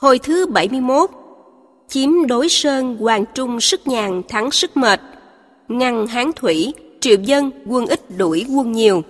Hồi thứ 71. Chiếm đối sơn, Hoàng Trung sức nhàn thắng sức mệt. Ngăn Hán thủy, triệu dân, quân ít đuổi quân nhiều.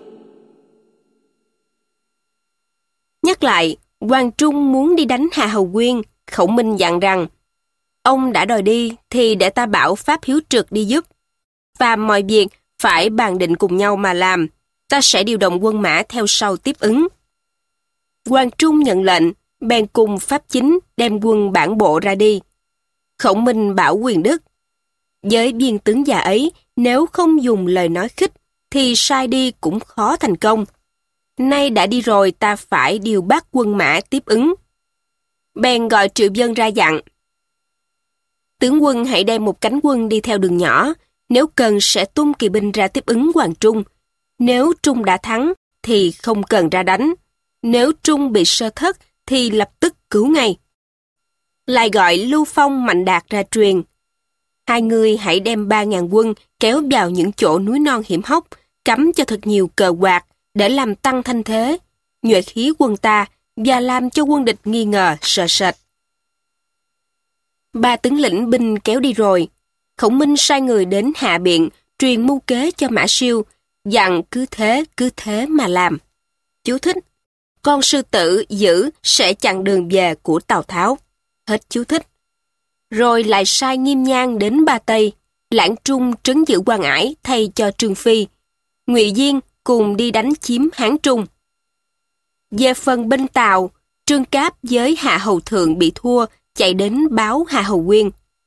Nhắc lại, Hoàng Trung muốn đi đánh Hà Hầu Quyên, Khổng Minh dặn rằng: ông đã đòi đi thì để ta bảo Pháp Hiếu Trực đi giúp. Và mọi việc phải bàn định cùng nhau mà làm, ta sẽ điều động quân mã theo sau tiếp ứng. Hoàng Trung nhận lệnh, bèn cùng Pháp Chính đem quân bản bộ ra đi. Khổng Minh bảo Quyền Đức: với viên tướng già ấy, nếu không dùng lời nói khích, thì sai đi cũng khó thành công. Nay đã đi rồi, ta phải điều bác quân mã tiếp ứng. Bèn gọi Triệu Dân ra dặn: tướng quân hãy đem một cánh quân đi theo đường nhỏ, nếu cần sẽ tung kỵ binh ra tiếp ứng Hoàng Trung. Nếu Trung đã thắng, thì không cần ra đánh. Nếu Trung bị sơ thất, thì lập tức cứu ngay. Lại gọi Lưu Phong, Mạnh Đạt ra truyền: hai người hãy đem 3.000 quân kéo vào những chỗ núi non hiểm hóc, cắm cho thật nhiều cờ quạt để làm tăng thanh thế, nhuệ khí quân ta và làm cho quân địch nghi ngờ sợ sệt. 3 tướng lĩnh binh kéo đi rồi, Khổng Minh sai người đến Hạ Biện truyền mưu kế cho Mã Siêu, dặn cứ thế mà làm. Chú thích: con sư tử giữ sẽ chặn đường về của Tào Tháo. Hết chú thích. Rồi lại sai Nghiêm Nhan đến Ba Tây, Lãng Trung trấn giữ Quan Ải thay cho Trương Phi. Ngụy Diên cùng đi đánh chiếm Hán Trung. Về phần bên Tào, Trương Cáp với Hạ Hầu Thượng bị thua, chạy đến báo Hạ Hầu Quyên.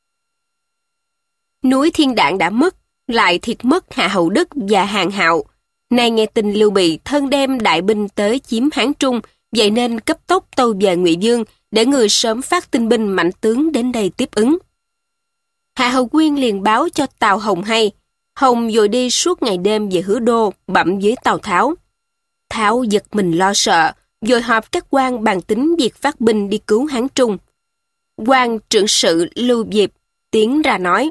Núi Thiên Đạn đã mất, lại thiệt mất Hạ Hầu Đức và Hàn Hạo. Nay nghe tin Lưu Bị thân đem đại binh tới chiếm Hán Trung, vậy nên cấp tốc tâu về Ngụy Dương để người sớm phát tinh binh mạnh tướng đến đây tiếp ứng. Hạ Hầu Quyên liền báo cho Tào Hồng hay. Hồng vội đi suốt ngày đêm về Hứa Đô bẩm với Tào Tháo. Tháo giật mình lo sợ, vội họp các quan bàn tính việc phát binh đi cứu Hán Trung. Quan trưởng sự Lưu Diệp tiến ra nói: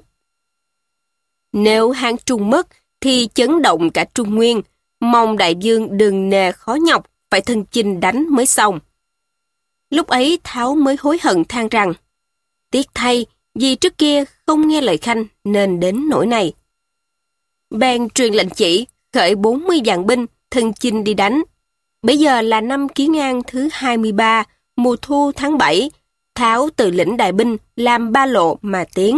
nếu Hán Trung mất thì chấn động cả Trung Nguyên, mong đại vương đừng nề khó nhọc, phải thân chinh đánh mới xong. Lúc ấy Tháo mới hối hận than rằng: tiếc thay, vì trước kia không nghe lời Khanh nên đến nỗi này. Bèn truyền lệnh chỉ khởi 40 vạn binh thân chinh đi đánh. Bây giờ là năm Kỷ An thứ 23, mùa thu tháng 7, Tháo tự lĩnh đại binh làm 3 lộ mà tiến.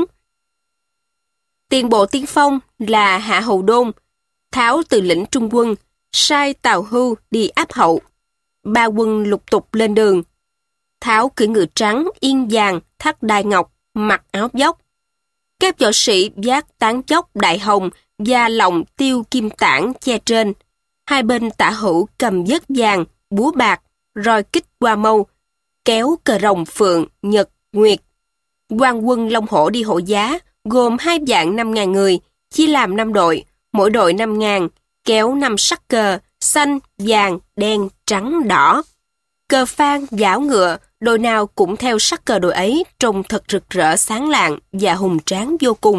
Tiền bộ tiên phong là Hạ Hầu Đôn, Tháo tự lĩnh trung quân, sai Tào Hưu đi áp hậu. 3 quân lục tục lên đường. Tháo cưỡi ngựa trắng, yên vàng, thắt đai ngọc, mặc áo dốc. Các võ sĩ vác tán dốc đại hồng và lọng tiêu kim tản che trên. Hai bên tả hữu cầm dớt vàng, búa bạc, roi kích qua mâu, kéo cờ rồng phượng, nhật, nguyệt. Quan quân Long Hổ đi hộ giá, gồm 2.500.000 người, chia làm 5 đội, mỗi đội 5.000, kéo 5 sắc cờ, xanh, vàng, đen, trắng, đỏ. Cờ phan, giảo ngựa, đội nào cũng theo sắc cờ đội ấy, trông thật rực rỡ sáng lạng và hùng tráng vô cùng.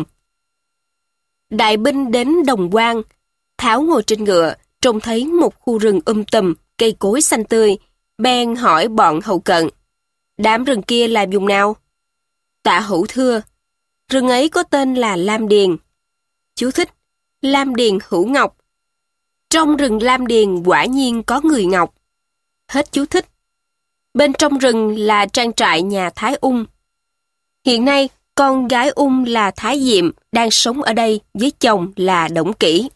Đại binh đến Đồng Quan, Tháo ngồi trên ngựa, trông thấy một khu rừng tùm, cây cối xanh tươi, bèn hỏi bọn hậu cận: đám rừng kia là vùng nào? Tạ Hữu thưa: rừng ấy có tên là Lam Điền. Chú thích: Lam Điền hữu ngọc. Trong rừng Lam Điền quả nhiên có người ngọc. Hết chú thích. Bên trong rừng là trang trại nhà Thái Ung. Hiện nay, con gái Ung là Thái Diệm đang sống ở đây với chồng là Đổng Kỷ.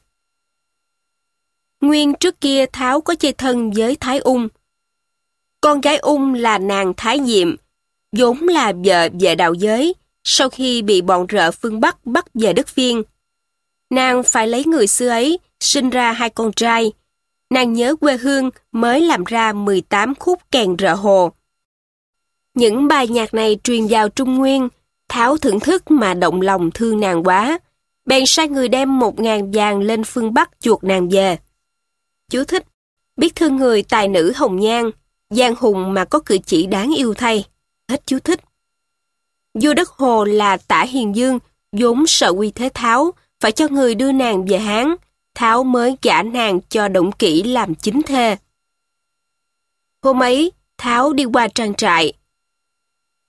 Nguyên trước kia Tháo có chơi thân với Thái Ung. Con gái Ung là nàng Thái Diệm, vốn là vợ về đạo giới, sau khi bị bọn rợ phương Bắc bắt về đất Phiên. Nàng phải lấy người xưa ấy, sinh ra 2 con trai. Nàng nhớ quê hương mới làm ra 18 khúc kèn rợ hồ. Những bài nhạc này truyền vào Trung Nguyên, Tháo thưởng thức mà động lòng thương nàng quá, bèn sai người đem 1.000 vàng lên phương Bắc chuộc nàng về. Chú thích: biết thương người tài nữ hồng nhan, giang hùng mà có cử chỉ đáng yêu thay. Hết chú thích. Vua đất Hồ là Tả Hiền Dương, vốn sợ uy thế Tháo, phải cho người đưa nàng về Hán. Tháo mới gả nàng cho Đổng Kỷ làm chính thê. Hôm ấy, Tháo đi qua trang trại.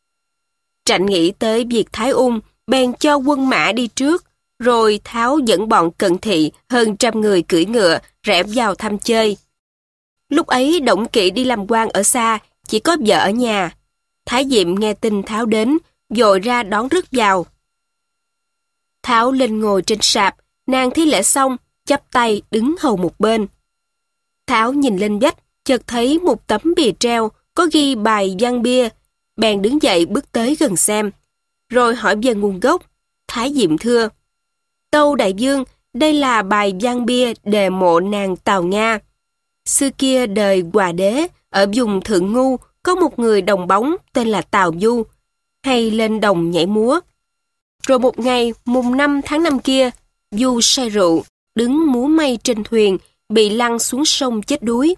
Trạnh nghĩ tới việc Thái Ung, bèn cho quân mã đi trước, rồi Tháo dẫn bọn cận thị hơn 100 người cưỡi ngựa rẽ vào thăm chơi. Lúc ấy Đổng Kỵ đi làm quan ở xa, chỉ có vợ ở nhà. Thái Diệm nghe tin Tháo đến, vội ra đón rước vào. Tháo lên ngồi trên sạp, nàng thi lễ xong, chắp tay đứng hầu một bên. Tháo nhìn lên vách, chợt thấy một tấm bìa treo có ghi bài văn bia, bèn đứng dậy bước tới gần xem, rồi hỏi về nguồn gốc. Thái Diệm thưa: Tâu đại vương, đây là bài văn bia đề mộ nàng Tào Nga. Xưa kia đời Hòa đế, ở vùng Thượng Ngu, có một người đồng bóng tên là Tào Du, hay lên đồng nhảy múa. Rồi một ngày, mùng 5 tháng 5 kia, Du say rượu, đứng múa may trên thuyền, bị lăn xuống sông chết đuối.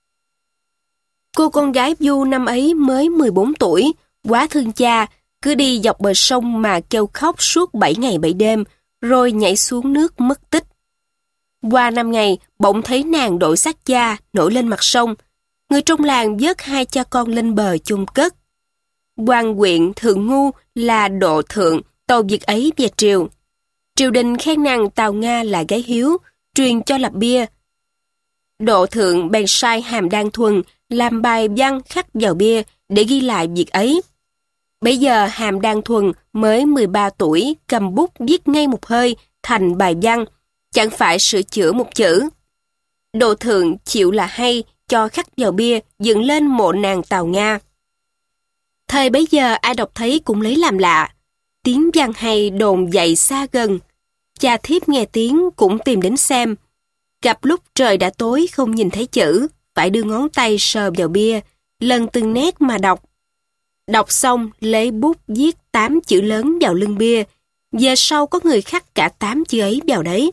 Cô con gái Du năm ấy mới 14 tuổi, quá thương cha, cứ đi dọc bờ sông mà kêu khóc suốt 7 ngày 7 đêm, rồi nhảy xuống nước mất tích. Qua 5 ngày, bỗng thấy nàng đội xác cha nổi lên mặt sông. Người trong làng vớt 2 cha con lên bờ chôn cất. Quan huyện Thượng Ngu là độ thượng tâu việc ấy về triều. Triều đình khen nàng Tào Nga là gái hiếu, truyền cho lập bia. Độ thượng bèn sai Hàm Đan Thuần làm bài văn khắc vào bia để ghi lại việc ấy. Bấy giờ Hàm Đan Thuần mới 13 tuổi, cầm bút viết ngay một hơi thành bài văn, chẳng phải sửa chữa một chữ. Độ thượng chịu là hay, cho khắc vào bia dựng lên mộ nàng Tào Nga. Thời bấy giờ ai đọc thấy cũng lấy làm lạ. Tiếng văn hay đồn dậy xa gần. Cha thiếp nghe tiếng cũng tìm đến xem. Gặp lúc trời đã tối không nhìn thấy chữ, phải đưa ngón tay sờ vào bia, lần từng nét mà đọc. Đọc xong lấy bút viết 8 chữ lớn vào lưng bia, về sau có người khắc cả 8 chữ ấy vào đấy.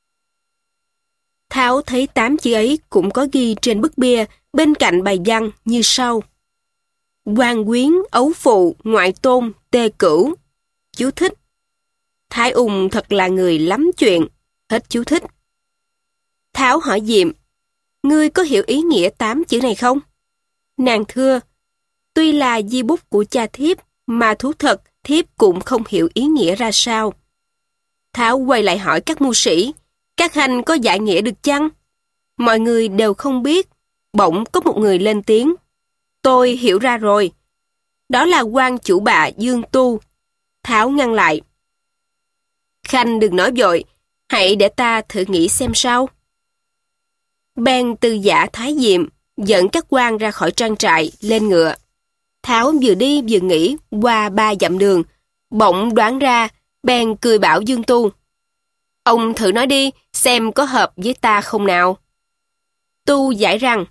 Tháo thấy 8 chữ ấy cũng có ghi trên bức bia bên cạnh bài văn như sau: Hoàng quyến, ấu phụ, ngoại tôn, tê cửu. Chú thích: Thái Ung thật là người lắm chuyện. Hết chú thích. Tháo hỏi Diệm: Ngươi có hiểu ý nghĩa 8 chữ này không? Nàng thưa: Tuy là di bút của cha thiếp, mà thú thật thiếp cũng không hiểu ý nghĩa ra sao. Tháo quay lại hỏi các mưu sĩ: Các hành có giải nghĩa được chăng? Mọi người đều không biết. Bỗng có một người lên tiếng: Tôi hiểu ra rồi. Đó là quan chủ bạ Dương Tu. Tháo ngăn lại: Khanh đừng nói vội, hãy để ta thử nghĩ xem sao. Bèn từ giả Thái Diệm dẫn các quan ra khỏi trang trại lên ngựa. Tháo vừa đi vừa nghĩ qua 3 dặm đường, bỗng đoán ra, bèn cười bảo Dương Tu: Ông thử nói đi, xem có hợp với ta không nào. Tu giải rằng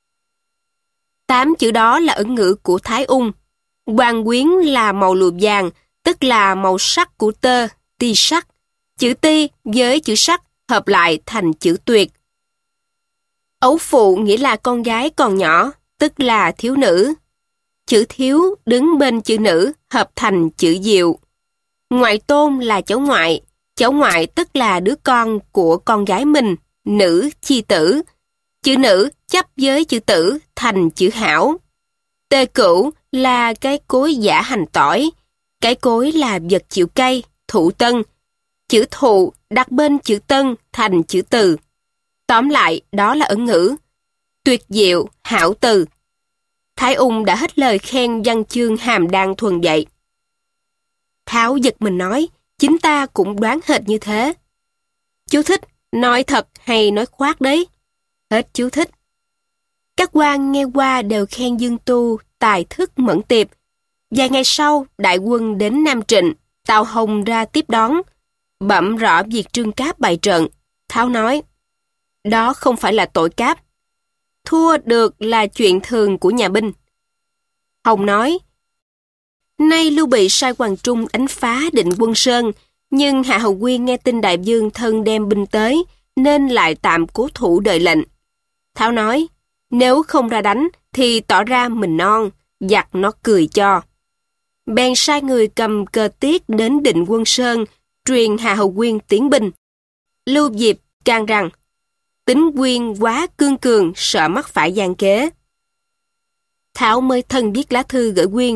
8 chữ đó là ẩn ngữ của Thái Ung. Hoàng quyến là màu lụa vàng, tức là màu sắc của tơ, ti sắc. Chữ ti với chữ sắc hợp lại thành chữ tuyệt. Ấu phụ nghĩa là con gái còn nhỏ, tức là thiếu nữ. Chữ thiếu đứng bên chữ nữ hợp thành chữ diệu. Ngoại tôn là cháu ngoại tức là đứa con của con gái mình, nữ chi tử. Chữ nữ chấp với chữ tử thành chữ hảo. Tê cửu là cái cối giả hành tỏi. Cái cối là vật chịu cay, thụ tân. Chữ thụ đặt bên chữ tân thành chữ từ. Tóm lại, đó là ẩn ngữ. Tuyệt diệu, hảo từ. Thái Ung đã hết lời khen văn chương Hàm Đan Thuần vậy. Tháo giật mình nói: Chính ta cũng đoán hệt như thế. Chú thích: Nói thật hay nói khoác đấy. Hết chú thích. Các quan nghe qua đều khen Dương Tu tài thức mẫn tiệp. Vài ngày sau, đại quân đến Nam Trịnh, Tào Hồng ra tiếp đón, bẩm rõ việc Trương Cáp bày trận. Tháo nói: Đó không phải là tội cáp. Thua được là chuyện thường của nhà binh. Hồng nói: Nay Lưu Bị sai Hoàng Trung đánh phá Định Quân Sơn, nhưng Hạ Hầu Quyên nghe tin đại vương thân đem binh tới, nên lại tạm cố thủ đợi lệnh. Tháo nói: Nếu không ra đánh, thì tỏ ra mình non, giặc nó cười cho. Bèn sai người cầm cờ tiết đến Định Quân Sơn, truyền Hạ Hầu Quyên tiến binh. Lưu Diệp can rằng: Tính Quyên quá cương cường, sợ mắc phải gian kế. Thảo mới thân viết lá thư gửi Quyên,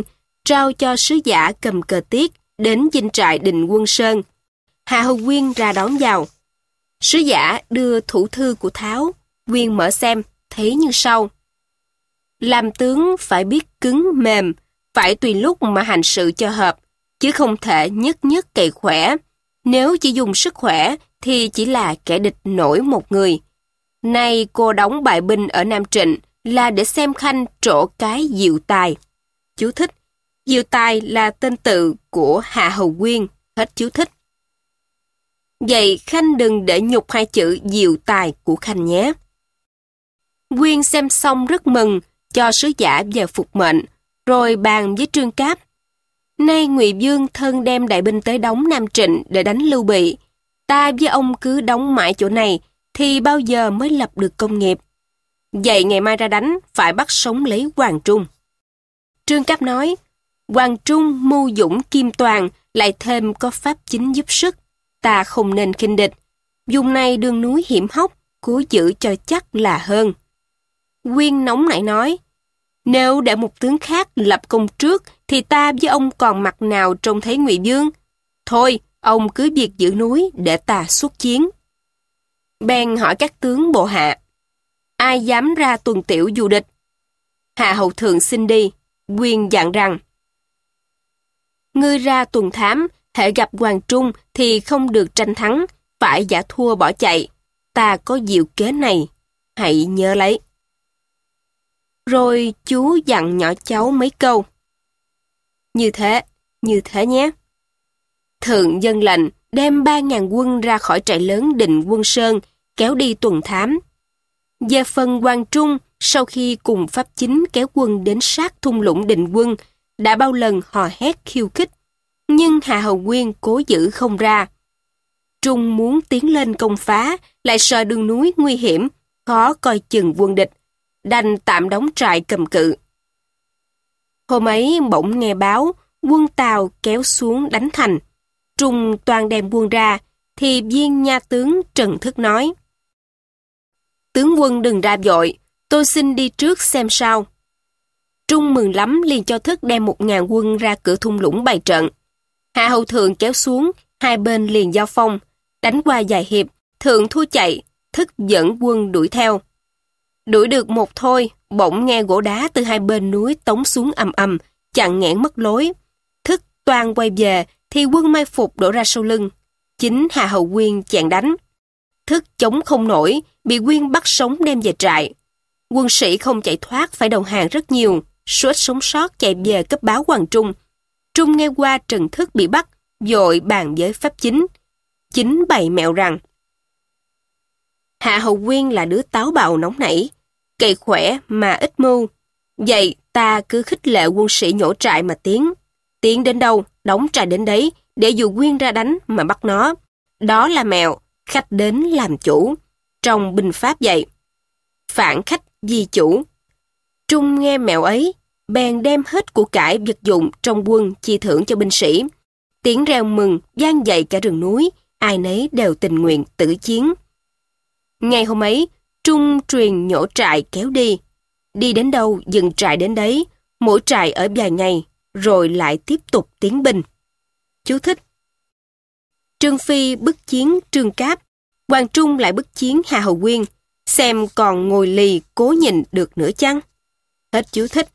trao cho sứ giả cầm cờ tiết đến dinh trại Định Quân Sơn. Hạ Hầu Quyên ra đón vào. Sứ giả đưa thủ thư của Tháo, Quyên mở xem, thấy như sau. Làm tướng phải biết cứng mềm, phải tùy lúc mà hành sự cho hợp, chứ không thể nhất nhất cậy khỏe. Nếu chỉ dùng sức khỏe thì chỉ là kẻ địch nổi một người. Nay cô đóng bại binh ở Nam Trịnh là để xem Khanh trổ cái Diệu Tài. Chú thích. Diệu Tài là tên tự của Hạ Hầu Quyên. Hết chú thích. Vậy Khanh đừng để nhục hai chữ Diệu Tài của Khanh nhé. Quyên xem xong rất mừng, cho sứ giả về phục mệnh, rồi bàn với Trương Cáp. Nay Ngụy Vương thân đem đại binh tới đóng Nam Trịnh để đánh Lưu Bị. Ta với ông cứ đóng mãi chỗ này, thì bao giờ mới lập được công nghiệp. Vậy ngày mai ra đánh, phải bắt sống lấy Hoàng Trung. Trương Cáp nói, Hoàng Trung mưu dũng kim toàn, lại thêm có pháp chính giúp sức. Ta không nên khinh địch. Vùng này đường núi hiểm hóc, cố giữ cho chắc là hơn. Quyên nóng nảy nói, nếu để một tướng khác lập công trước, thì ta với ông còn mặt nào trông thấy Ngụy Vương? Thôi, ông cứ việc giữ núi để ta xuất chiến. Bèn hỏi các tướng bộ hạ, ai dám ra tuần tiểu du địch? Hạ Hầu Thượng xin đi. Quyên dặn rằng, ngươi ra tuần thám, hễ gặp Hoàng Trung thì không được tranh thắng, phải giả thua bỏ chạy. Ta có diệu kế này, hãy nhớ lấy. Rồi chú dặn nhỏ cháu mấy câu. Như thế nhé. Thượng dân lệnh đem 3.000 quân ra khỏi trại lớn Định Quân Sơn, kéo đi tuần thám. Về phần Hoàng Trung, sau khi cùng Pháp Chính kéo quân đến sát thung lũng Định Quân, đã bao lần hò hét khiêu khích, nhưng Hạ Hầu Quyên cố giữ không ra. Trung muốn tiến lên công phá, lại sợ đường núi nguy hiểm, khó coi chừng quân địch, đành tạm đóng trại cầm cự. Hôm ấy bỗng nghe báo, quân Tào kéo xuống đánh thành. Trung toàn đem quân ra, thì viên nha tướng Trần Thức nói, tướng quân đừng ra vội, tôi xin đi trước xem sao. Trung mừng lắm, liền cho Thức đem 1.000 quân ra cửa thung lũng bày trận. Hạ Hầu Thượng kéo xuống, hai bên liền giao phong, đánh qua vài hiệp, Thượng thua chạy, Thức dẫn quân đuổi theo. Đuổi được một thôi, bỗng nghe gỗ đá từ hai bên núi tống xuống ầm ầm, chặn nghẽn mất lối. Thức toan quay về, thì quân mai phục đổ ra sau lưng. Chính Hạ Hầu Quyên chặn đánh. Thức chống không nổi, bị Quyên bắt sống đem về trại. Quân sĩ không chạy thoát phải đầu hàng rất nhiều, số ít sống sót chạy về cấp báo Hoàng Trung. Trung nghe qua Trần Thức bị bắt, vội bàn với Pháp Chính. Chính bày mẹo rằng, Hạ Hầu Quyên là đứa táo bạo nóng nảy, cậy khỏe mà ít mưu. Vậy ta cứ khích lệ quân sĩ nhổ trại mà tiến. Tiến đến đâu, đóng trại đến đấy, để dù Quyên ra đánh mà bắt nó. Đó là mẹo, khách đến làm chủ. Trong binh pháp vậy. Phản khách di chủ. Trung nghe mẹo ấy, bèn đem hết của cải vật dụng trong quân chi thưởng cho binh sĩ. Tiếng reo mừng vang dậy cả rừng núi, ai nấy đều tình nguyện tử chiến. Ngày hôm ấy, Trung truyền nhổ trại kéo đi. Đi đến đâu dừng trại đến đấy, mỗi trại ở vài ngày, rồi lại tiếp tục tiến binh. Chú thích. Trương Phi bức chiến Trương Cáp, Hoàng Trung lại bức chiến Hạ Hầu Quyên, xem còn ngồi lì cố nhìn được nữa chăng? Hết chú thích.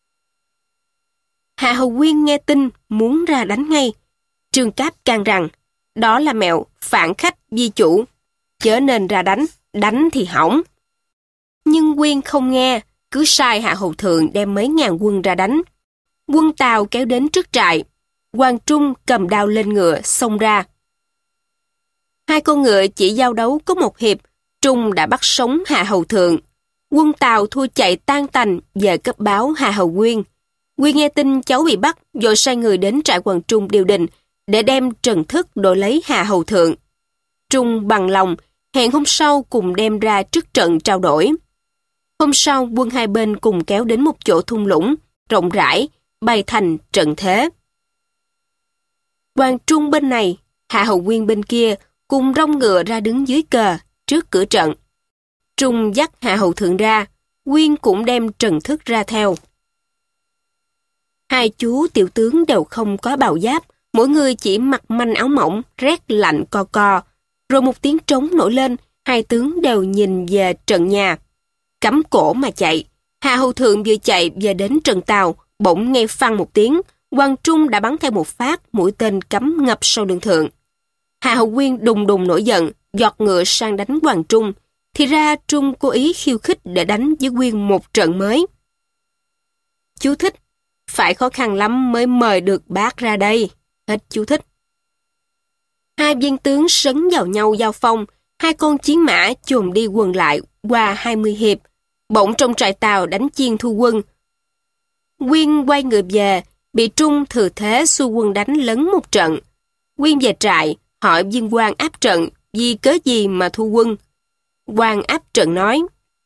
Hạ Hầu Quyên nghe tin muốn ra đánh ngay. Trương Cáp can rằng, đó là mẹo phản khách di chủ, chớ nên ra đánh thì hỏng. Nhưng Quyên không nghe, cứ sai Hạ Hầu Thượng đem mấy ngàn quân ra đánh. Quân Tào kéo đến trước trại, Hoàng Trung cầm đao lên ngựa xông ra. Hai con ngựa chỉ giao đấu có một hiệp, Trung đã bắt sống Hạ Hầu Thượng. Quân Tào thua chạy tan tành về cấp báo Hạ Hầu Quyên. Quyên nghe tin cháu bị bắt, vội sai người đến trại Hoàng Trung điều đình để đem Trần Thức đổi lấy Hạ Hầu Thượng. Trung bằng lòng, hẹn hôm sau cùng đem ra trước trận trao đổi. Hôm sau, quân hai bên cùng kéo đến một chỗ thung lũng, rộng rãi, bày thành trận thế. Hoàng Trung bên này, Hạ Hầu Quyên bên kia, cùng rong ngựa ra đứng dưới cờ, trước cửa trận. Trung dắt Hạ Hầu Thượng ra, Quyên cũng đem Trần Thức ra theo. Hai chú tiểu tướng đều không có bào giáp, mỗi người chỉ mặc manh áo mỏng, rét lạnh co co. Rồi một tiếng trống nổi lên, hai tướng đều nhìn về trận nhà. Cắm cổ mà chạy. Hà Hầu Thượng vừa chạy về đến trận tàu, bỗng nghe phăng một tiếng, Quang Trung đã bắn theo một phát, mũi tên cắm ngập sau lưng Thượng. Hà Hậu Quyên đùng đùng nổi giận, giọt ngựa sang đánh Quang Trung. Thì ra Trung cố ý khiêu khích để đánh với Quyên một trận mới. Chú thích: phải khó khăn lắm mới mời được bác ra đây. Hết chú thích. Hai viên tướng sấn vào nhau giao phong, hai con chiến mã chồm đi quần lại qua 20 hiệp. Bỗng trong trại tàu đánh chiên thu quân. Quyên quay ngựa về, bị Trung thừa thế xua quân đánh lấn một trận. Quyên về trại, hỏi viên quan áp trận, vì cớ gì mà thu quân. Quan áp trận nói: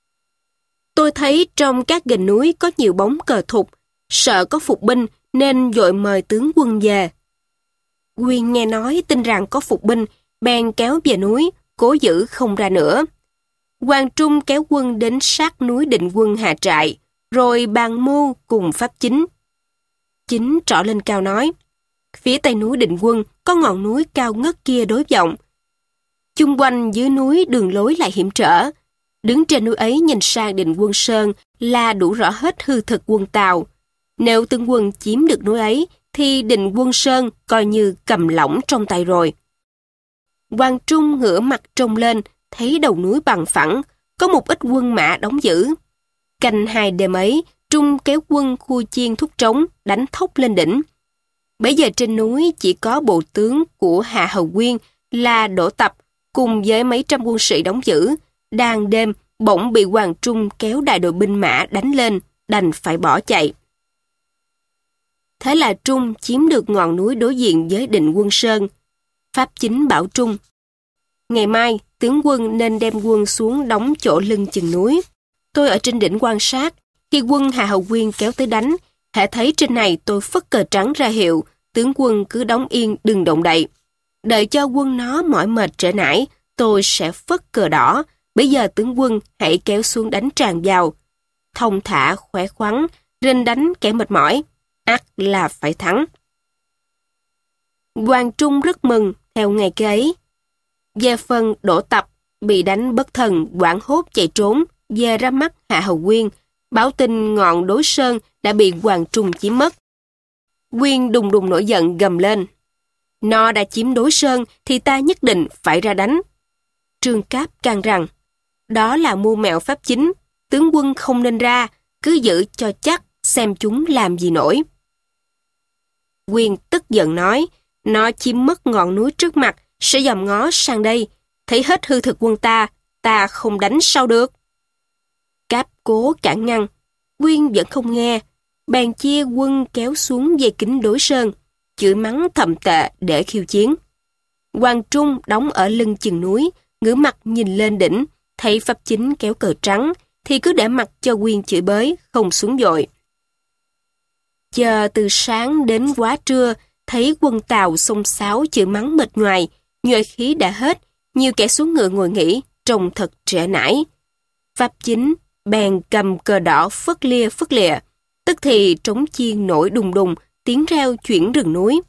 tôi thấy trong các gành núi có nhiều bóng cờ thục, sợ có phục binh nên vội mời tướng quân về. Quyên nghe nói tin rằng có phục binh, bèn kéo về núi, cố giữ không ra nữa. Quang Trung kéo quân đến sát núi Định Quân hạ trại, rồi bàn mưu cùng Pháp Chính. Chính trỏ lên cao nói: phía tây núi Định Quân có ngọn núi cao ngất kia đối vọng. Chung quanh dưới núi đường lối lại hiểm trở. Đứng trên núi ấy nhìn sang Định Quân Sơn là đủ rõ hết hư thực quân Tào. Nếu tướng quân chiếm được núi ấy, thì Định Quân Sơn coi như cầm lỏng trong tay rồi. Quang Trung ngửa mặt trông lên, thấy đầu núi bằng phẳng, có một ít quân mã đóng giữ. Canh hai đêm ấy, Trung kéo quân khu chiên thúc trống, đánh thốc lên đỉnh. Bấy giờ trên núi chỉ có bộ tướng của Hạ Hầu Quyên là Đỗ Tập, cùng với mấy trăm quân sĩ đóng giữ. Đang đêm, bỗng bị Hoàng Trung kéo đại đội binh mã đánh lên, đành phải bỏ chạy. Thế là Trung chiếm được ngọn núi đối diện với Định Quân Sơn. Pháp Chính bảo Trung: ngày mai, tướng quân nên đem quân xuống đóng chỗ lưng chừng núi. Tôi ở trên đỉnh quan sát, khi quân Hạ Hầu Quyên kéo tới đánh, hễ thấy trên này tôi phất cờ trắng ra hiệu, tướng quân cứ đóng yên đừng động đậy. Đợi cho quân nó mỏi mệt trễ nải, tôi sẽ phất cờ đỏ, bây giờ tướng quân hãy kéo xuống đánh tràn vào. Thông thả, khỏe khoắn, rên đánh kẻ mệt mỏi, ắt là phải thắng. Hoàng Trung rất mừng theo ngày kế ấy. Về phần Đỗ Tập bị đánh bất thần, hoảng hốt chạy trốn, về ra mắt Hạ Hầu Quyên, báo tin ngọn đối sơn đã bị Hoàng Trung chiếm mất. Quyên đùng đùng nổi giận gầm lên: nó đã chiếm đối sơn thì ta nhất định phải ra đánh. Trương Cáp can rằng: đó là mưu mẹo Pháp Chính, tướng quân không nên ra, cứ giữ cho chắc xem chúng làm gì nổi. Quyên tức giận nói: nó chiếm mất ngọn núi trước mặt, sẽ dòm ngó sang đây, thấy hết hư thực quân ta không đánh sao được. Cáp cố cản ngăn, Quyên vẫn không nghe, bèn chia quân kéo xuống dây kính đối sơn, chửi mắng thậm tệ để khiêu chiến. Hoàng Trung đóng ở lưng chừng núi, ngửa mặt nhìn lên đỉnh, thấy Pháp Chính kéo cờ trắng, thì cứ để mặc cho Quyên chửi bới, không xuống dội. Chờ từ sáng đến quá trưa, thấy quân Tào xông xáo chửi mắng mệt nhoài, nhuệ khí đã hết, nhiều kẻ xuống ngựa ngồi nghỉ, trông thật trễ nải. Pháp Chính bèn cầm cờ đỏ phất lìa, tức thì trống chiên nổi đùng đùng, tiếng reo chuyển rừng núi.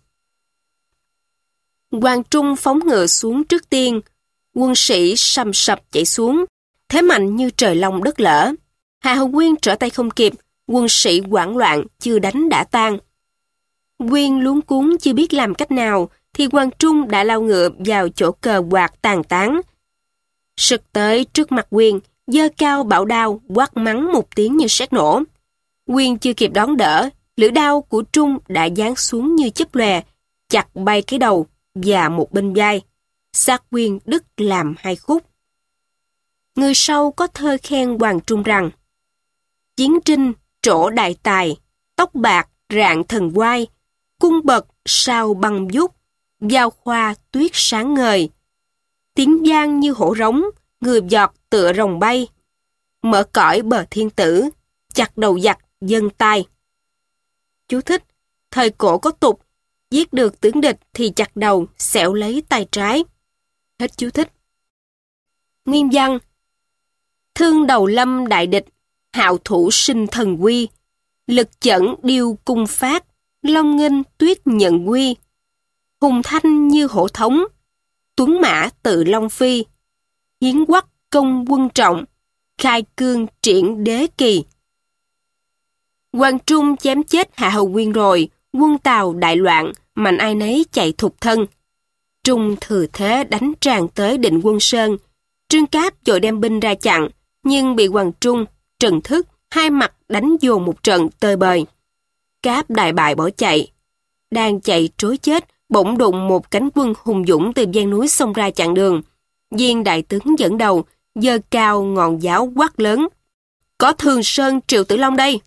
Hoàng Trung phóng ngựa xuống trước tiên, quân sĩ sầm sập chạy xuống, thế mạnh như trời long đất lở. Hạ Hầu Quyên trở tay không kịp, quân sĩ hoảng loạn, chưa đánh đã tan. Quyên luống cuống chưa biết làm cách nào, thì Hoàng Trung đã lao ngựa vào chỗ cờ quạt tàn tán. Sực tới trước mặt Quyên, giơ cao bảo đao, quát mắng một tiếng như sét nổ. Quyên chưa kịp đón đỡ, lưỡi đao của Trung đã giáng xuống như chớp lòe, chặt bay cái đầu và một bên vai. Xác Quyên đứt làm hai khúc. Người sau có thơ khen Hoàng Trung rằng: chiến trinh trổ đại tài, tóc bạc rạng thần oai, cung bậc sao băng vút, giao khoa tuyết sáng ngời. Tiếng vang như hổ rống, người giọt tựa rồng bay. Mở cõi bờ thiên tử, chặt đầu giặc dân tai. Chú thích: thời cổ có tục, giết được tướng địch thì chặt đầu, xẻo lấy tay trái. Hết chú thích. Nguyên văn: thương đầu lâm đại địch, hạo thủ sinh thần quy, lực chẩn điêu cung phát, long nghênh tuyết nhận quy. Hùng thanh như hổ thống, tuấn mã tự long phi. Hiến quắc công quân trọng, khai cương triển đế kỳ. Quang Trung chém chết Hạ Hầu Nguyên rồi, quân Tào đại loạn, mạnh ai nấy chạy thục thân. Trung thừa thế đánh tràn tới Định Quân Sơn. Trương Cáp vội đem binh ra chặn, nhưng bị Quang Trung, Trần Thức hai mặt đánh dồn một trận tơi bời. Cáp đại bại bỏ chạy. Đang chạy trối chết, bỗng đụng một cánh quân hùng dũng từ gian núi xông ra chặn đường. Viên đại tướng dẫn đầu, giơ cao ngọn giáo quát lớn: "Có Thường Sơn Triệu Tử Long đây!"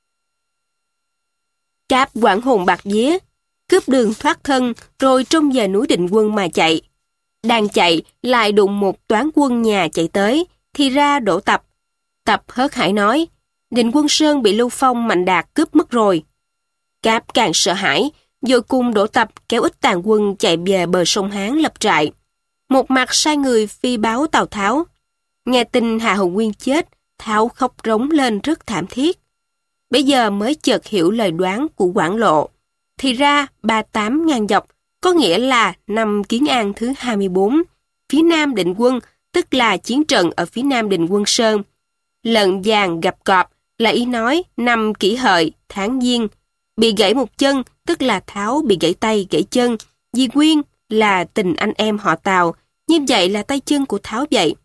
Cáp quảng hồn bạc vía, cướp đường thoát thân, rồi trông về núi Định Quân mà chạy. Đang chạy, lại đụng một toán quân nhà chạy tới, thì ra Đỗ Tập. Tập hớt hải nói: "Định Quân Sơn bị Lưu Phong Mạnh Đạt cướp mất rồi." Cáp càng sợ hãi, rồi cùng Đỗ Tập kéo ít tàn quân chạy về bờ sông Hán lập trại. Một mặt sai người phi báo Tào Tháo. Nghe tin Hạ Hầu Nguyên chết, Tháo khóc rống lên rất thảm thiết. Bây giờ mới chợt hiểu lời đoán của Quảng Lộ. Thì ra 38.000 dọc, có nghĩa là năm Kiến An thứ 24, phía nam Định Quân, tức là chiến trận ở phía nam Định Quân Sơn. Lợn vàng gặp cọp là ý nói năm Kỷ Hợi, tháng Giêng. Bị gãy một chân, tức là Tháo bị gãy tay, gãy chân. Vì Nguyên là tình anh em họ Tào, như vậy là tay chân của Tháo vậy.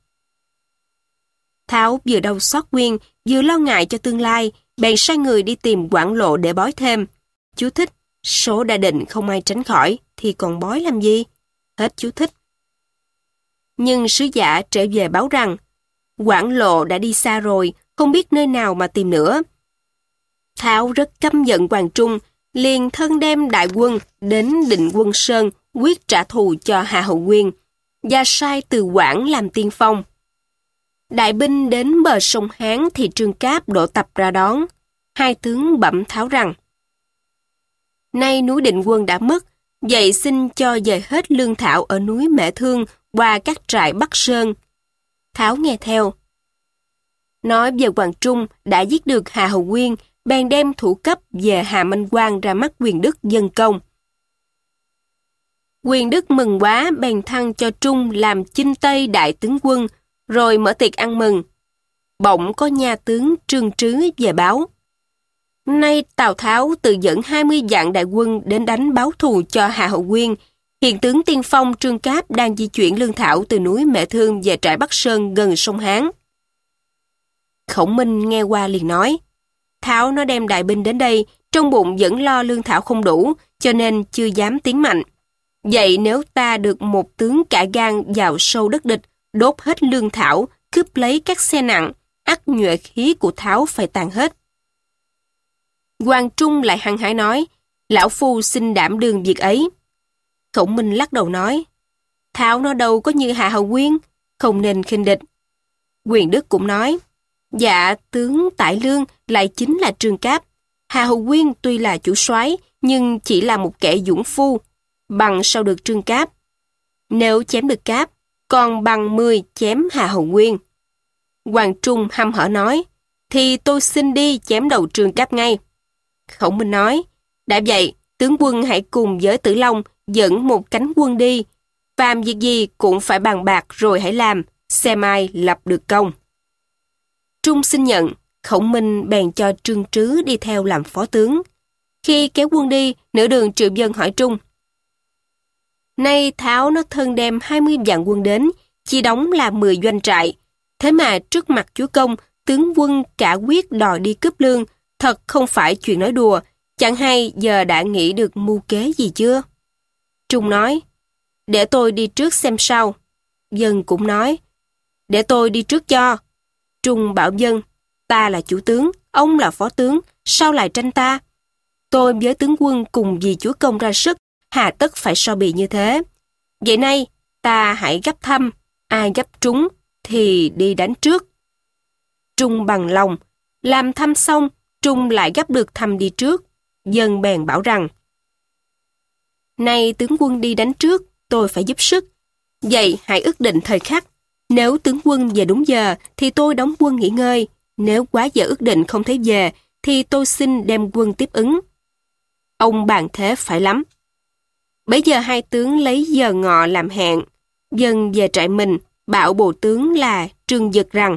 Tháo vừa đau xót Nguyên, vừa lo ngại cho tương lai, bèn sai người đi tìm Quảng Lộ để bói thêm. Chú thích: số đã định không ai tránh khỏi, thì còn bói làm gì? Hết chú thích. Nhưng sứ giả trở về báo rằng Quảng Lộ đã đi xa rồi, không biết nơi nào mà tìm nữa. Tháo rất căm giận Quang Trung, liền thân đem đại quân đến Định Quân Sơn quyết trả thù cho Hạ Hầu Nguyên, và sai Từ Quảng làm tiên phong. Đại binh đến bờ sông Hán thì Trương Cáp Đỗ Tập ra đón. Hai tướng bẩm Tháo rằng: "Nay núi Định Quân đã mất, vậy xin cho dời hết lương thảo ở núi Mễ Thương qua các trại Bắc Sơn." Tháo nghe theo. Nói về Quang Trung đã giết được Hạ Hầu Nguyên, bèn đem thủ cấp về Hà Minh Quang ra mắt Quyền Đức dân công. Quyền Đức mừng quá, bèn thăng cho Trung làm Chinh Tây đại tướng quân, rồi mở tiệc ăn mừng. Bỗng có nha tướng Trương Trứ về báo: "Nay Tào Tháo tự dẫn 20 vạn đại quân đến đánh báo thù cho Hạ Hầu Nguyên. Hiện tướng tiên phong Trương Cáp đang di chuyển lương thảo từ núi Mễ Thương về trại Bắc Sơn gần sông Hán." Khổng Minh nghe qua liền nói: "Tháo nó đem đại binh đến đây, trong bụng vẫn lo lương thảo không đủ, cho nên chưa dám tiến mạnh. Vậy nếu ta được một tướng cả gan vào sâu đất địch, đốt hết lương thảo, cướp lấy các xe nặng, ắt nhuệ khí của Tháo phải tàn hết." Quang Trung lại hăng hái nói: "Lão phu xin đảm đương việc ấy." Khổng Minh lắc đầu nói: "Tháo nó đâu có như Hạ Hầu Nguyên, không nên khinh địch." Quyền Đức cũng nói: "Dạ, tướng Tải Lương lại chính là Trương Cáp. Hạ Hầu Nguyên tuy là chủ soái, nhưng chỉ là một kẻ dũng phu, bằng sao được Trương Cáp. Nếu chém được Cáp, còn bằng 10 chém Hạ Hầu Nguyên." Quang Trung hăm hở nói: "Thì tôi xin đi chém đầu Trương Cáp ngay." Khổng Minh nói: "Đã vậy, tướng quân hãy cùng với Tử Long dẫn một cánh quân đi. Phàm việc gì cũng phải bàn bạc rồi hãy làm, xem ai lập được công." Trung xin nhận. Khổng Minh bèn cho Trương Trứ đi theo làm phó tướng. Khi kéo quân đi, nửa đường Triệu Dân hỏi Trung: "Nay Tháo nó thân đem 20 vạn quân đến, chỉ đóng là 10 doanh trại. Thế mà trước mặt chúa công, tướng quân cả quyết đòi đi cướp lương, thật không phải chuyện nói đùa. Chẳng hay giờ đã nghĩ được mưu kế gì chưa?" Trung nói: "Để tôi đi trước xem sao." Dân cũng nói: "Để tôi đi trước cho." Trung bảo Dân: "Ta là chủ tướng, ông là phó tướng, sao lại tranh ta? Tôi với tướng quân cùng vì chúa công ra sức, hà tất phải so bì như thế. Vậy nay, ta hãy gấp thăm, ai gấp trúng thì đi đánh trước." Trung bằng lòng, làm thăm xong, Trung lại gấp được thăm đi trước. Dân bèn bảo rằng: "Nay tướng quân đi đánh trước, tôi phải giúp sức. Vậy hãy ước định thời khắc. Nếu tướng quân về đúng giờ thì tôi đóng quân nghỉ ngơi. Nếu quá giờ ước định không thấy về thì tôi xin đem quân tiếp ứng." Ông bàn thế phải lắm. Bấy giờ hai tướng lấy giờ ngọ làm hẹn. Dân về trại mình, bảo bộ tướng là Trương Dực rằng: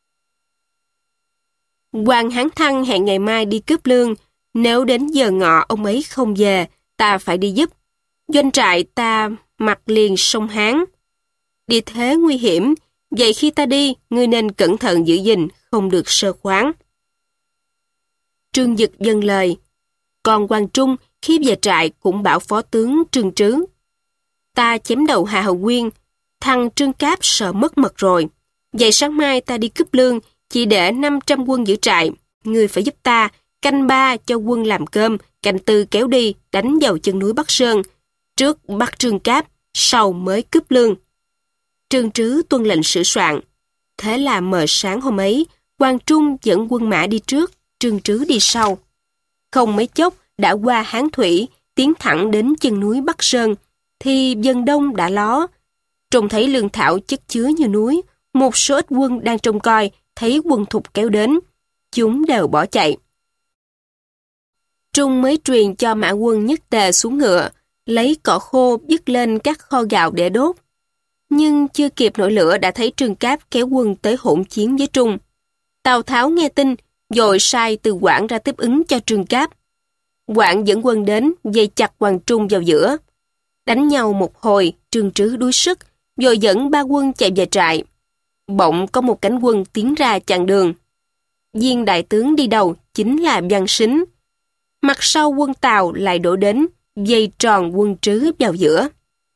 Quan Hán Thăng hẹn ngày mai đi cướp lương. Nếu đến giờ ngọ ông ấy không về, ta phải đi giúp. Doanh trại ta mặt liền sông Hán. Địa thế nguy hiểm, vậy khi ta đi, ngươi nên cẩn thận giữ gìn, không được sơ khoáng. Trương Dực dâng lời. Còn Hoàng Trung khi về trại cũng bảo phó tướng Trương Trứ: Ta chém đầu Hà Hậu Nguyên, thằng Trương Cáp sợ mất mật rồi. Vậy sáng mai ta đi cướp lương, chỉ để 500 quân giữ trại. Ngươi phải giúp ta, canh 3 cho quân làm cơm, canh 4 kéo đi, đánh vào chân núi Bắc Sơn. Trước bắt Trương Cáp, sau mới cướp lương. Trương Trứ tuân lệnh sửa soạn. Thế là mờ sáng hôm ấy, Hoàng Trung dẫn quân mã đi trước, Trương Trứ đi sau. Không mấy chốc đã qua Hán Thủy, tiến thẳng đến chân núi Bắc Sơn, thì dân đông đã ló. Trông thấy lương thảo chất chứa như núi, một số ít quân đang trông coi, thấy quân thục kéo đến. Chúng đều bỏ chạy. Trung mới truyền cho mã quân nhất tề xuống ngựa, lấy cỏ khô dứt lên các kho gạo để đốt. Nhưng chưa kịp nổi lửa đã thấy Trương Cáp kéo quân tới hỗn chiến với Trung. Tào Tháo nghe tin, vội sai Từ Quảng ra tiếp ứng cho Trương Cáp. Quảng dẫn quân đến, dây chặt Hoàng Trung vào giữa. Đánh nhau một hồi, Trương Trứ đuối sức, rồi dẫn 3 quân chạy về trại. Bỗng có một cánh quân tiến ra chặn đường. Viên đại tướng đi đầu chính là Văn Sính. Mặt sau quân Tào lại đổ đến, dây tròn quân Trứ vào giữa.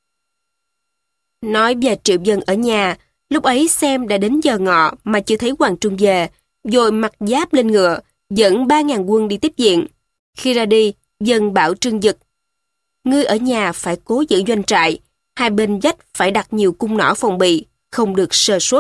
Nói về Triệu Dân ở nhà, lúc ấy xem đã đến giờ ngọ mà chưa thấy Hoàng Trung về, rồi mặc giáp lên ngựa, dẫn 3.000 quân đi tiếp diện. Khi ra đi, Dân bảo Trương Dực: Ngươi ở nhà phải cố giữ doanh trại, hai bên vách phải đặt nhiều cung nỏ phòng bị, không được sơ suất.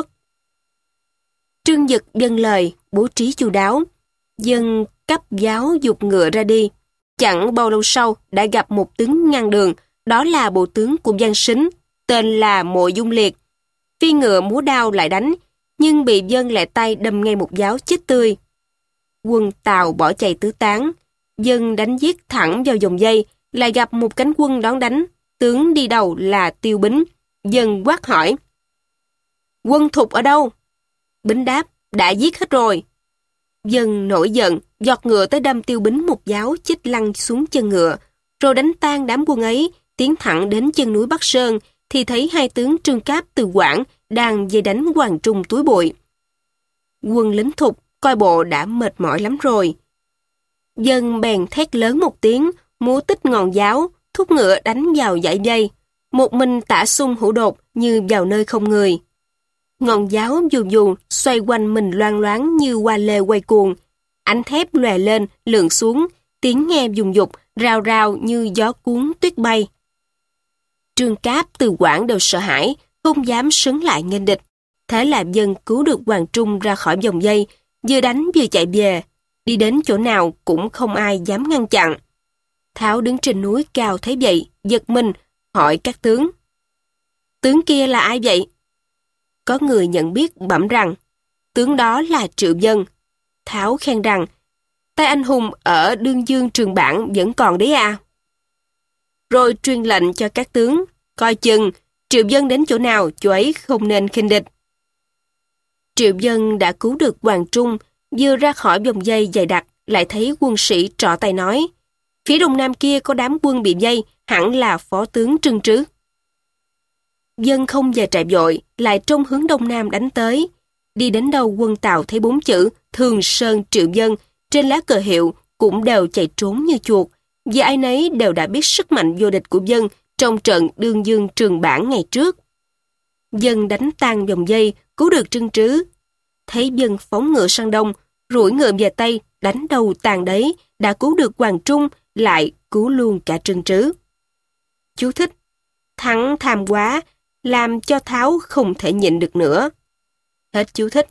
Trương Dực dâng lời, bố trí chu đáo. Dân cấp giáo dục ngựa ra đi. Chẳng bao lâu sau đã gặp một tướng ngăn đường, đó là bộ tướng của Văn Sính, tên là Mộ Dung Liệt. Phi ngựa múa đao lại đánh, nhưng bị Dân lẹ tay đâm ngay một giáo chết tươi. Quân Tào bỏ chạy tứ tán. Dân đánh giết thẳng vào vòng dây, lại gặp một cánh quân đón đánh. Tướng đi đầu là Tiêu Bính. Dân quát hỏi: Quân thục ở đâu? Bính đáp: Đã giết hết rồi. Dân nổi giận, giọt ngựa tới đâm Tiêu Bính một giáo chích lăn xuống chân ngựa, rồi đánh tan đám quân ấy, tiến thẳng đến chân núi Bắc Sơn, thì thấy hai tướng Trương Cáp Từ Quảng đang dây đánh Hoàng Trung túi bụi. Quân lính thục coi bộ đã mệt mỏi lắm rồi. Dân bèn thét lớn một tiếng, múa tích ngọn giáo, thúc ngựa đánh vào dãy dây. Một mình Tả Sung Hữu Đột như vào nơi không người. Ngọn giáo dù dù xoay quanh mình loang loáng như hoa lê quay cuồng. Ánh thép lòe lên, lượn xuống, tiếng nghe dùng dục, rào rào như gió cuốn tuyết bay. Trương Cáp Từ Quảng đều sợ hãi, không dám sấn lại nghênh địch. Thế là Dân cứu được Hoàng Trung ra khỏi vòng dây, vừa đánh vừa chạy về. Đi đến chỗ nào cũng không ai dám ngăn chặn. Tháo đứng trên núi cao thấy vậy, giật mình, hỏi các tướng: Tướng kia là ai vậy? Có người nhận biết bẩm rằng: Tướng đó là Triệu Dân. Tháo khen rằng: Tay anh hùng ở Đương Dương Trường Bản vẫn còn đấy à? Rồi truyền lệnh cho các tướng: Coi chừng, Triệu Dân đến chỗ nào, chỗ ấy không nên khinh địch. Triệu Dân đã cứu được Hoàng Trung, vừa ra khỏi vòng dây dày đặc, lại thấy quân sĩ trọ tay nói: Phía đông nam kia có đám quân bị dây, hẳn là phó tướng Trương Trứ. Dân không về trại vội, lại trông hướng đông nam đánh tới. Đi đến đâu quân Tào thấy 4 chữ Thường Sơn Triệu Dân trên lá cờ hiệu cũng đều chạy trốn như chuột, vì ai nấy đều đã biết sức mạnh vô địch của Dân trong trận Đương Dương Trường Bản ngày trước. Dân đánh tan vòng dây, cứu được Trương Trứ. Thấy Dân phóng ngựa sang đông, rủi ngựa về tây, đánh đầu tàn đấy, đã cứu được Hoàng Trung, lại cứu luôn cả Trương Trứ. Chú thích: Thắng tham quá, làm cho Tháo không thể nhịn được nữa. Hết chú thích.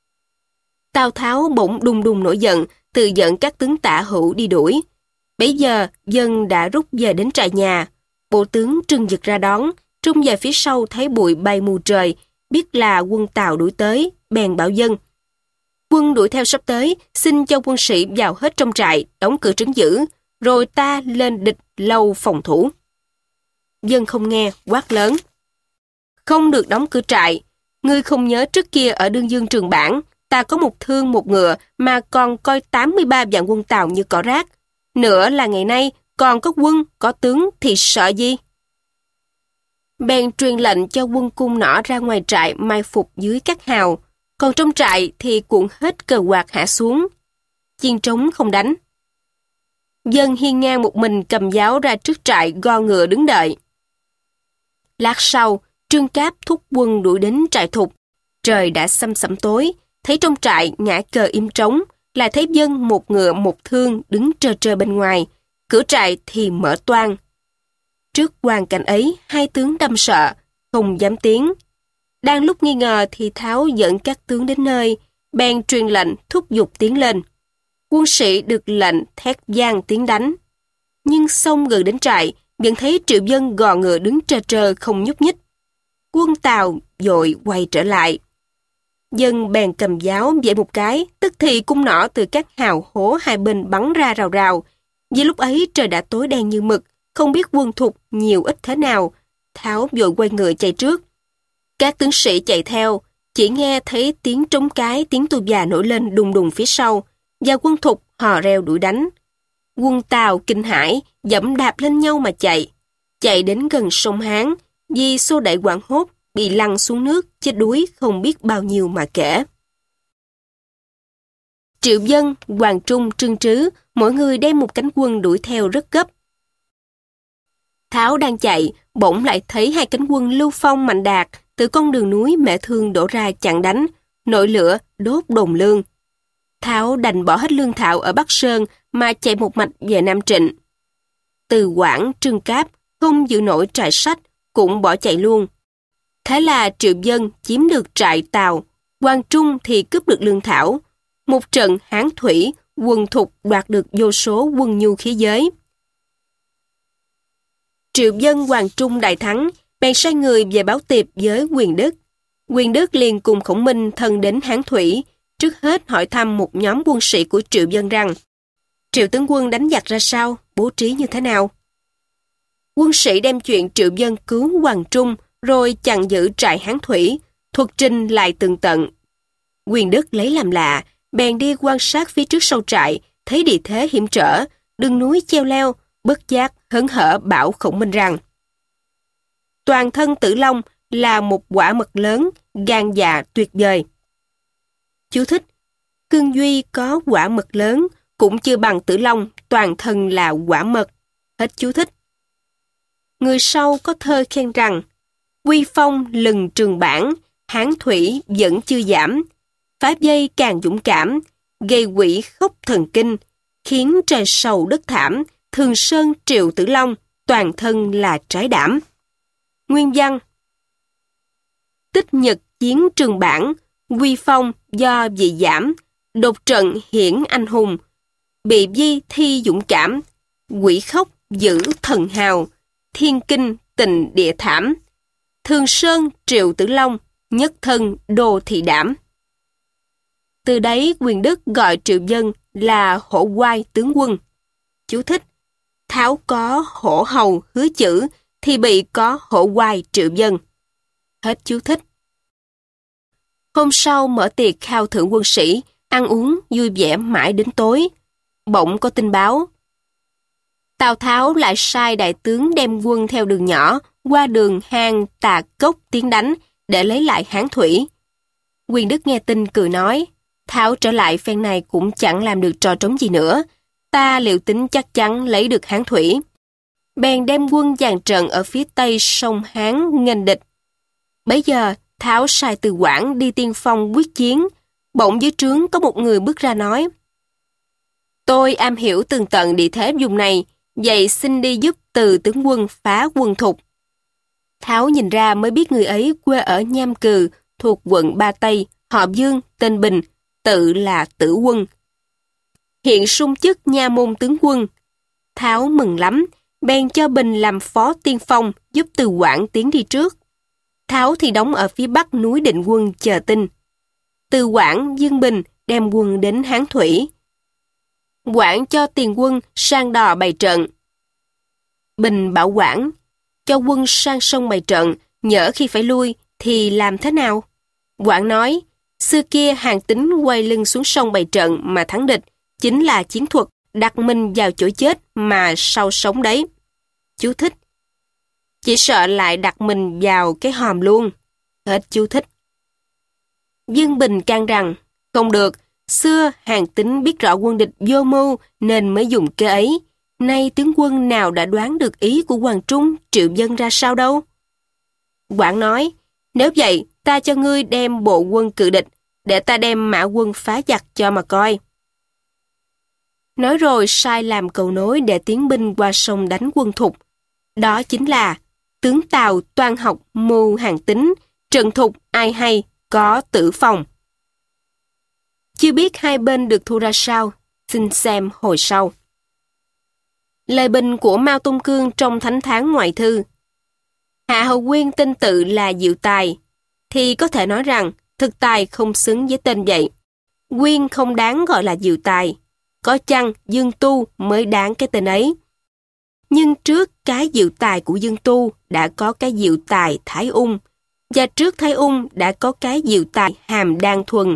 Tào Tháo bỗng đùng đùng nổi giận, tự dẫn các tướng Tả Hữu đi đuổi. Bấy giờ Dân đã rút về đến trại nhà. Bộ tướng Trương Dực ra đón, Trung về phía sau thấy bụi bay mù trời, biết là quân Tào đuổi tới, bèn bảo Dân: Quân đuổi theo sắp tới, xin cho quân sĩ vào hết trong trại, đóng cửa trấn giữ. rồi ta lên địch lâu phòng thủ. Dân không nghe, quát lớn. Không được đóng cửa trại. Ngươi không nhớ trước kia ở Đương Dương Trường Bản, ta có một thương một ngựa mà còn coi 83 vạn quân Tào như cỏ rác. Nữa là ngày nay còn có quân, có tướng thì sợ gì? Bèn truyền lệnh cho quân cung nỏ ra ngoài trại mai phục dưới các hào, còn trong trại thì cuộn hết cờ quạt hạ xuống. Chiên trống không đánh. Dân hiên ngang một mình cầm giáo ra trước trại go ngựa đứng đợi. Lát sau, Trương Cáp thúc quân đuổi đến trại Thục. Trời đã xăm xẩm tối, thấy trong trại ngã cờ im trống, lại thấy Dân một ngựa một thương đứng trơ trơ bên ngoài, cửa trại thì mở toang. Trước hoàn cảnh ấy, hai tướng đâm sợ, không dám tiến. Đang lúc nghi ngờ thì Tháo dẫn các tướng đến nơi, bèn truyền lệnh thúc giục tiến lên. Quân sĩ được lệnh thét vang tiếng đánh. Nhưng xông gần đến trại, vẫn thấy Triệu Dân gò ngựa đứng trơ trơ không nhúc nhích. Quân Tào vội quay trở lại. Dân bèn cầm giáo vẫy một cái, tức thì cung nỏ từ các hào hố hai bên bắn ra rào rào. Vì lúc ấy trời đã tối đen như mực, không biết quân Thục nhiều ít thế nào. Tháo vội quay ngựa chạy trước. Các tướng sĩ chạy theo, chỉ nghe thấy tiếng trống cái, tiếng tù già nổi lên đùng đùng phía sau, và quân Thục hò reo đuổi đánh. Quân Tào kinh hãi, dẫm đạp lên nhau mà chạy. Chạy đến gần sông Hán, vì xô đẩy hoảng hốt, bị lăn xuống nước, chết đuối không biết bao nhiêu mà kể. Triệu Dân, Hoàng Trung, Trương Trứ, mỗi người đem một cánh quân đuổi theo rất gấp. Tháo đang chạy, bỗng lại thấy hai cánh quân Lưu Phong, Mạnh Đạt từ con đường núi Mễ Thương đổ ra chặn đánh, nổi lửa, đốt đồn lương. Tháo đành bỏ hết lương thảo ở Bắc Sơn mà chạy một mạch về Nam Trịnh. Từ Quảng, Trương Cáp không giữ nổi trại Sách, cũng bỏ chạy luôn. Thế là Triệu Dân chiếm được trại Tào, Hoàng Trung thì cướp được lương thảo. Một trận hán thủy, quân Thục đoạt được vô số quân nhu khí giới. Triệu Dân Hoàng Trung đại thắng, bèn sai người về báo tiệp với Quyền Đức. Quyền Đức liền cùng Khổng Minh thân đến Hán Thủy, trước hết hỏi thăm một nhóm quân sĩ của Triệu Dân rằng: Triệu tướng quân đánh giặc ra sao, bố trí như thế nào? Quân sĩ đem chuyện Triệu Dân cứu Hoàng Trung, rồi chặn giữ trại Hán Thủy, thuật trình lại tường tận. Quyền Đức lấy làm lạ, bèn đi quan sát phía trước sau trại, thấy địa thế hiểm trở, đường núi cheo leo, bất giác hớn hở bảo Khổng Minh rằng: toàn thân Tử Long là một quả mật lớn, gan dạ tuyệt vời. Chú thích: Cương Duy có quả mật lớn, cũng chưa bằng Tử Long, toàn thân là quả mật. Hết chú thích. Người sau có thơ khen rằng: Quy phong lừng Trường Bản, Hán Thủy vẫn chưa giảm, phá dây càng dũng cảm, gây quỷ khốc thần kinh, khiến trời sầu đất thảm, Thường Sơn Triệu Tử Long, toàn thân là trái đảm. Nguyên văn: Tích nhật chiến Trường Bản, quy phong do vị giảm, đột trận hiển anh hùng, bị di thi dũng cảm, quỷ khốc giữ thần hào, thiên kinh tình địa thảm, Thường Sơn Triệu Tử Long, nhất thân đô thị đảm. Từ đấy Quyền Đức gọi Triệu Dân là hổ oai tướng quân. Chú thích: Tháo có hổ hầu Hứa Chữ thì bị có hổ oai Triệu Dân. Hết chú thích. Hôm sau mở tiệc khao thưởng quân sĩ, ăn uống vui vẻ mãi đến tối. Bỗng có tin báo: Tào Tháo lại sai đại tướng đem quân theo đường nhỏ qua đường hang Tà Cốc tiến đánh để lấy lại Hán Thủy. Quyền Đức nghe tin cười nói: Tháo trở lại phen này cũng chẳng làm được trò trống gì nữa, ta liệu tính chắc chắn lấy được Hán Thủy. Bèn đem quân dàn trận ở phía tây sông Hán nghênh địch. Bấy giờ Tháo sai Từ Quảng đi tiên phong quyết chiến. Bỗng dưới trướng có một người bước ra nói: Tôi am hiểu tường tận địa thế vùng này, vậy xin đi giúp Từ tướng quân phá quân Thục. Tháo nhìn ra mới biết người ấy quê ở Nham Cừ, thuộc quận Ba Tây, họ Dương, tên Bình, tự là Tử Quân. Hiện sung chức nha môn tướng quân. Tháo mừng lắm, bèn cho Bình làm phó tiên phong, giúp Từ Quảng tiến đi trước. Tháo thì đóng ở phía bắc núi Định Quân chờ tin. Từ Quảng, Dương Bình đem quân đến Hán Thủy. Quảng cho tiền quân sang đò bày trận. Bình bảo Quảng, cho quân sang sông bày trận, nhỡ khi phải lui thì làm thế nào? Quảng nói, xưa kia Hàn Tín quay lưng xuống sông bày trận mà thắng địch, chính là chiến thuật đặt mình vào chỗ chết mà sau sống đấy. Chú thích. Chỉ sợ lại đặt mình vào cái hòm luôn. Hết chú thích. Dương Bình can rằng, không được, xưa Hàn Tín biết rõ quân địch vô mưu nên mới dùng kế ấy. Nay tướng quân nào đã đoán được ý của Hoàng Trung, Triệu Dân ra sao đâu? Quảng nói, nếu vậy ta cho ngươi đem bộ quân cự địch, để ta đem mã quân phá giặc cho mà coi. Nói rồi sai làm cầu nối để tiến binh qua sông đánh quân Thục. Đó chính là tướng Tào toan học mưu Hàn Tín, trận Thục ai hay, có tử phòng. Chưa biết hai bên được thu ra sao, xin xem hồi sau. Lời bình của Mao Tôn Cương trong Thánh Thán Ngoại Thư. Hạ Hầu Quyên tên tự là Diệu Tài, thì có thể nói rằng thực tài không xứng với tên vậy. Quyên không đáng gọi là Diệu Tài, có chăng Dương Tu mới đáng cái tên ấy. Nhưng trước cái Diệu Tài của Dương Tu đã có cái Diệu Tài Thái Ung, và trước Thái Ung đã có cái Diệu Tài Hàm Đan Thuần.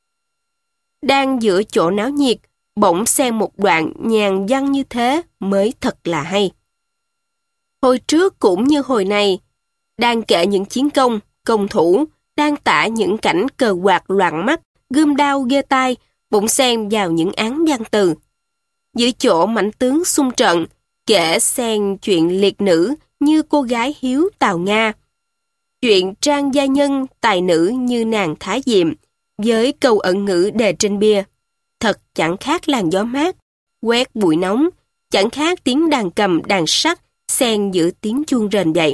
Đang giữa chỗ náo nhiệt, bỗng xen một đoạn nhàn văn như thế mới thật là hay. Hồi trước cũng như hồi này, đang kể những chiến công, công thủ, đang tả những cảnh cờ quạt loạn mắt, gươm đao ghê tai, bỗng xen vào những án văn từ. Giữa chỗ mãnh tướng xung trận, kể xen chuyện liệt nữ như cô gái hiếu Tào Nga, chuyện trang gia nhân tài nữ như nàng Thái Diệm, với câu ẩn ngữ đề trên bia. Thật chẳng khác làn gió mát, quét bụi nóng, chẳng khác tiếng đàn cầm đàn sắt xen giữa tiếng chuông rền vậy.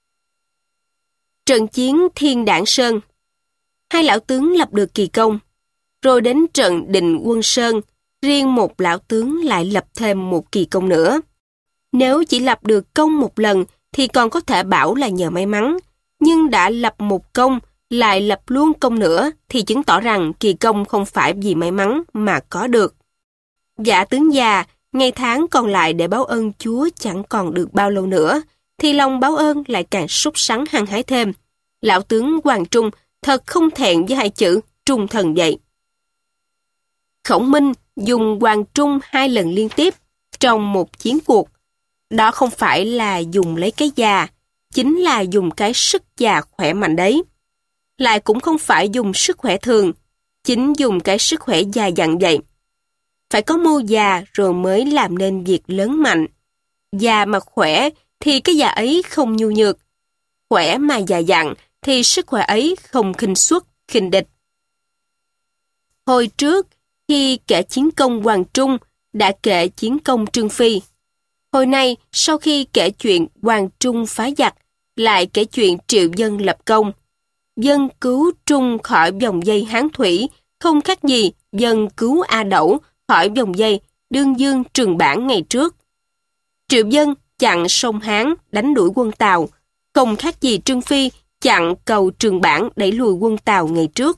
Trận chiến Thiên Đảng Sơn, hai lão tướng lập được kỳ công, rồi đến trận Định Quân Sơn, riêng một lão tướng lại lập thêm một kỳ công nữa. Nếu chỉ lập được công một lần thì còn có thể bảo là nhờ may mắn, nhưng đã lập một công, lại lập luôn công nữa thì chứng tỏ rằng kỳ công không phải vì may mắn mà có được. Giả tướng già, ngày tháng còn lại để báo ơn Chúa chẳng còn được bao lâu nữa, thì lòng báo ơn lại càng sốt sắng hăng hái thêm. Lão tướng Hoàng Trung thật không thẹn với hai chữ trung thần vậy. Khổng Minh dùng Hoàng Trung 2 lần liên tiếp trong một chiến cuộc. Đó không phải là dùng lấy cái già, chính là dùng cái sức già khỏe mạnh đấy. Lại cũng không phải dùng sức khỏe thường, chính dùng cái sức khỏe già dặn vậy. Phải có mưu già rồi mới làm nên việc lớn mạnh. Già mà khỏe thì cái già ấy không nhu nhược. Khỏe mà già dặn thì sức khỏe ấy không khinh suất, khinh địch. Hồi trước, khi kể chiến công Hoàng Trung, đã kể chiến công Trương Phi. Hồi nay, sau khi kể chuyện Hoàng Trung phá giặc, lại kể chuyện Triệu Dân lập công. Dân cứu Trung khỏi vòng dây Hán Thủy, không khác gì Dân cứu A Đẩu khỏi vòng dây Đương Dương Trường Bản ngày trước. Triệu Dân chặn sông Hán đánh đuổi quân Tào, không khác gì Trương Phi chặn cầu Trường Bản đẩy lùi quân Tào ngày trước.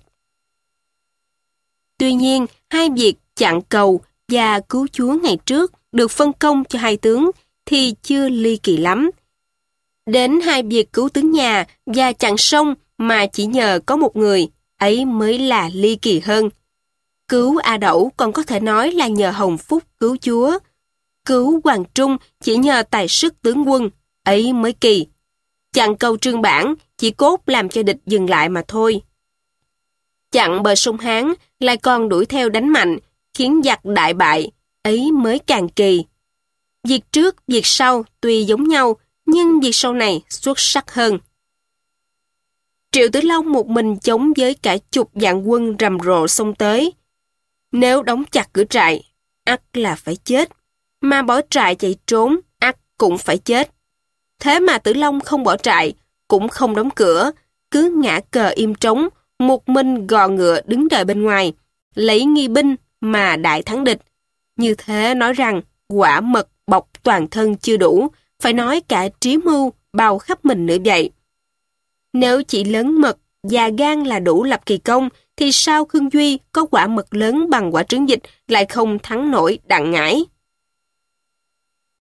Tuy nhiên, hai việc chặn cầu và cứu Chúa ngày trước được phân công cho hai tướng thì chưa ly kỳ lắm. Đến hai việc cứu tướng nhà và chặn sông mà chỉ nhờ có một người, ấy mới là ly kỳ hơn. Cứu A Đẩu còn có thể nói là nhờ hồng phúc cứu Chúa. Cứu Hoàng Trung chỉ nhờ tài sức tướng quân, ấy mới kỳ. Chặn cầu Trương Bản chỉ cốt làm cho địch dừng lại mà thôi. Chặn bờ sông Hán lại còn đuổi theo đánh mạnh, khiến giặc đại bại, ấy mới càng kỳ. Việc trước, việc sau tuy giống nhau, nhưng việc sau này xuất sắc hơn. Triệu Tử Long một mình chống với cả chục vạn quân rầm rộ xông tới. Nếu đóng chặt cửa trại, ắt là phải chết, mà bỏ trại chạy trốn, ắt cũng phải chết. Thế mà Tử Long không bỏ trại, cũng không đóng cửa, cứ ngã cờ im trống, một mình gò ngựa đứng đợi bên ngoài, lấy nghi binh mà đại thắng địch. Như thế nói rằng quả mật bọc toàn thân chưa đủ, phải nói cả trí mưu bao khắp mình nữa vậy. Nếu chỉ lớn mật và gan là đủ lập kỳ công, thì sao Khương Duy có quả mật lớn bằng quả trứng vịt lại không thắng nổi Đặng Ngải?